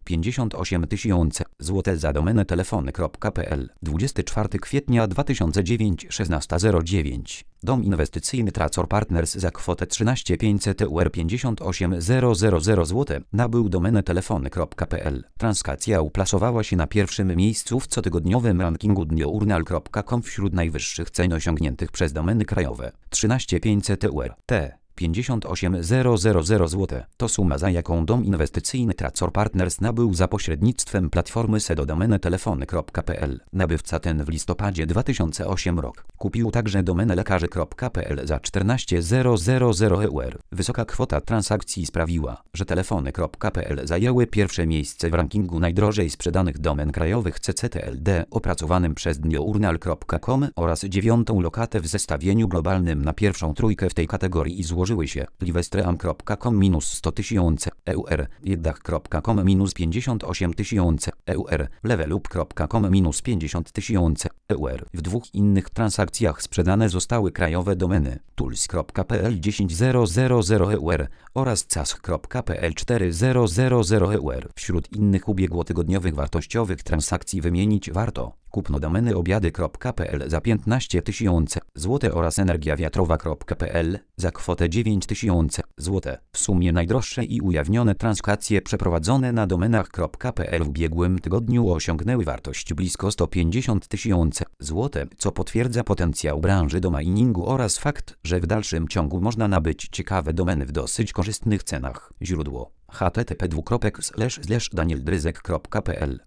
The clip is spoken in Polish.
58 000 zł za domenę telefony.pl. 24 kwietnia 2009 16:09. Dom inwestycyjny Tracor Partners za kwotę 13 500 EUR 58 000 zł nabył domenę telefony.pl. Transakcja uplasowała się na pierwszym miejscu w cotygodniowym rankingu dniournal.com wśród najwyższych cen osiągniętych przez domeny krajowe. 13 500 EUR. 58 000 zł to suma, za jaką dom inwestycyjny Tracor Partners nabył za pośrednictwem platformy SEDO domenę telefony.pl. Nabywca ten w listopadzie 2008 roku kupił także domenę lekarzy.pl za 14 000 EUR. Wysoka kwota transakcji sprawiła, że telefony.pl zajęły pierwsze miejsce w rankingu najdrożej sprzedanych domen krajowych CCTLD opracowanym przez dniournal.com oraz 9. lokatę w zestawieniu globalnym na pierwszą trójkę w tej kategorii i złożyły się livestream.com minus 100 000 EUR, jeddach.com minus 58 000 EUR, levelup.com minus 50 000 EUR. W dwóch innych transakcjach sprzedane zostały krajowe domeny tools.pl 10 000 EUR oraz cash.pl 4 000 EUR. Wśród innych ubiegłotygodniowych wartościowych transakcji wymienić warto kupno domeny obiady.pl za 15 000 zł oraz energiawiatrowa.pl za kwotę 9 000 zł. W sumie najdroższe i ujawnione transakcje przeprowadzone na domenach.pl w ubiegłym tygodniu osiągnęły wartość blisko 150 000 zł, co potwierdza potencjał branży do miningu oraz fakt, że w dalszym ciągu można nabyć ciekawe domeny w dosyć korzystnych cenach. Źródło http://danieldryzek.pl